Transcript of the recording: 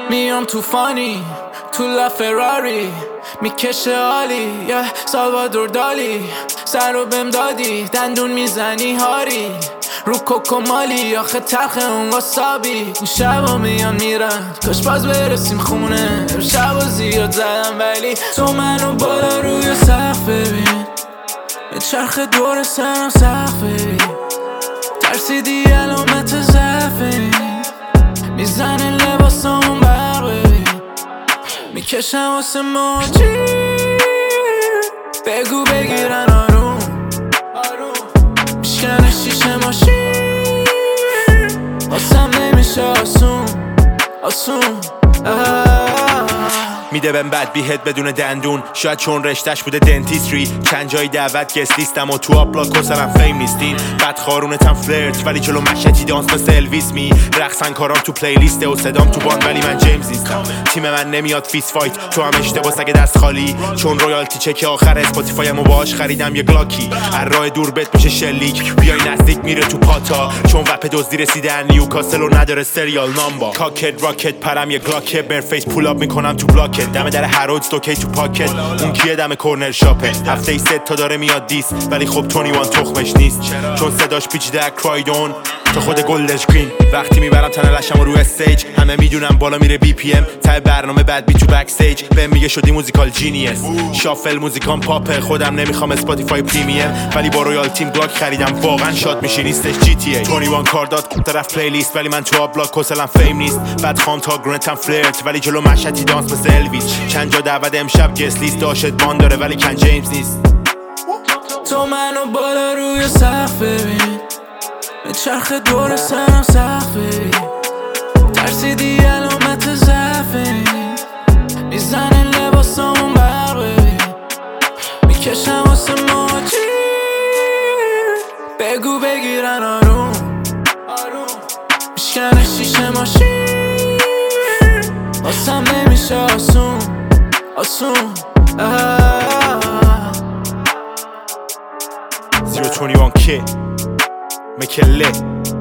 میام توفانی تو لافراری میکشه عالی سالوادور دالی سر رو بهم دادی دندون میزنی هاری رو کوکو مالی آخه تلخ اون واسابی این شبا میان میرن کاش باز برسیم خونه شبا زیاد زدم ولی تو منو بالا روی سقف ببین یه چرخ دور سرم سقف ببین ترسیدی علامت ضعفه میزنه لباسامون برق ببین میکشم واسه موجی بگو بگیرن آروم میشکنه شیشه ماشین واسم نمیشه آسون میده بهم بد بیهت بدون دندون شاید چون رشتش بوده دنتیستری چند جای دعوت گست لیستم و تو آپلاک کسرم فیم نیستین بد خارونتم فلرت ولی جلو مشتی دانس مثل الویس می رقصن کارام تو پلیلیسته و صدام تو باند ولی من جیمز نیستم تیم من نمیاد فیس فایت تو هم اشتباس اگه دست خالی چون رویالتی چک آخر اسپاتیفایم و باهاش خریدم یه گلاکی هر راه دور بت میشه شلیک بیای نزدیک میره تو پاتا چون وپ دزدی رسیده نیوکاسل و نداره سریال نامبا کاکت راکت پرم یه گلاک برفیس پول اپ میکنم تو بلاکت دم در هرودز دوکی تو پاکت اون کیه دم کورنر شاپه هفته ای 3 تا داره میاد دیس ولی خب 21 تخمش نیست چون صداش پیچیده کرایدون تا خود گلدش گرین وقتی میبرم تنلشم رو استیج همه میدونم بالا میره بی پی ام تا برنامه بعد بی تو بک استیج بهم میگه شدی موزیکال جینیس شافل موزیکام پاپه خودم نمیخوام اسپاتیفای پریمیم ولی با رویال تیم بلاک خریدم واقعا شاد میشی نیستش جی تی ای 21 کار داد طرف پلیلیست ولی من تو آبلاک کسلم فیم نیست بعد خام تا گرنتم فلرت ولی جلو مشتی دانس مثل الویس چند جا دعوت امشب گست لیست داشت بان داره ولی کن جیمز نیست تو منو بالا روی سقف ببین به چرخ دور سرم سقف ببین ترسیدی علامت ضعفه میزنه لباسامون برق ببین میکشم واسه موجی بگو بگیرن آروم میشکنه شیشه ماشین واسم نمیشه آسون 021 kid make it lit